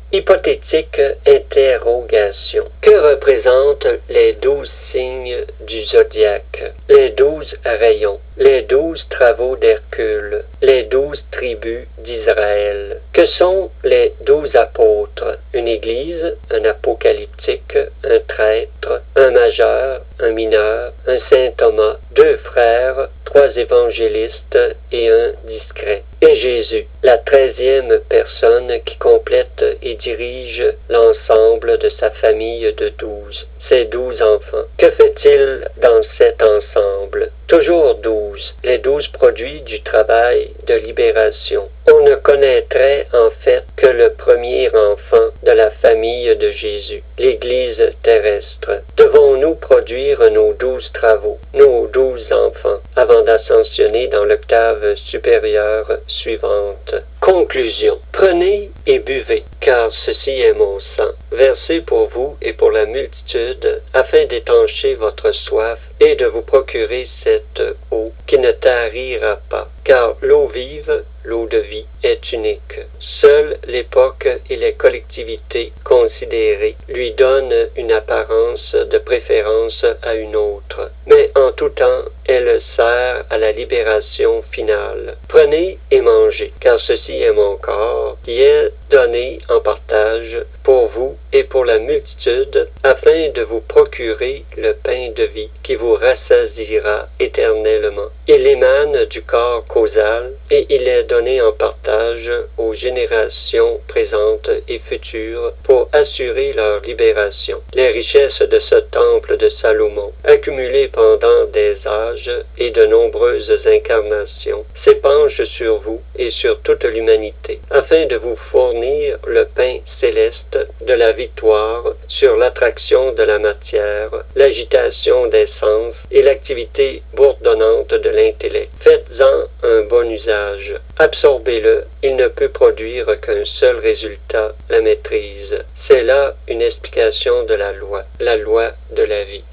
Hypothétique interrogation. Que représentent les 12 signes du zodiaque? Les 12 rayons, les 12 travaux d'Hercule, les 12 tribus d'Israël. Que sont les 12 apôtres? Une église, un apocalyptique, un traître, un majeur, un mineur, un saint Thomas, 2 frères, 3 évangélistes et un discret. Et Jésus, la 13e personne qui complète et dirige l'ensemble de sa famille de 12, ses 12 enfants. Que fait-il dans cet ensemble? Toujours 12, les 12 produits du travail de libération. On ne connaîtrait en fait que le premier enfant de la famille de Jésus, l'Église terrestre. Devons-nous produire nos 12 travaux, nos 12 enfants, avant d'ascensionner dans l'octave supérieure suivante? Conclusion. Prenez et buvez, car ceci est mon sang, versé pour vous et pour la multitude, afin d'étancher votre soif et de vous procurer cette eau qui ne tarira pas, car l'eau vive, l'eau de vie, est unique. Seule l'époque et les collectivités considérées lui donnent une apparence de préférence à une autre, mais en tout temps, elle sert à la libération finale. Prenez et mangez, car ceci est mon corps, qui est donné en partage pour vous et pour la multitude, afin de vous procurer le pain de vie qui vous rassasiera éternellement. Il émane du corps causal et il est donné en partage aux générations présentes et futures pour assurer leur libération. Les richesses de ce temple de Salomon, accumulées pendant des âges et de nombreuses incarnations, s'épanchent sur vous et sur toute l'humanité, afin de vous fournir le pain céleste de la victoire sur l'attraction de la matière, l'agitation des sens et l'activité bourdonnante de l'intellect. Faites-en un bon usage. Absorbez-le, il ne peut produire qu'un seul résultat, la maîtrise. C'est là une explication de la loi de la vie.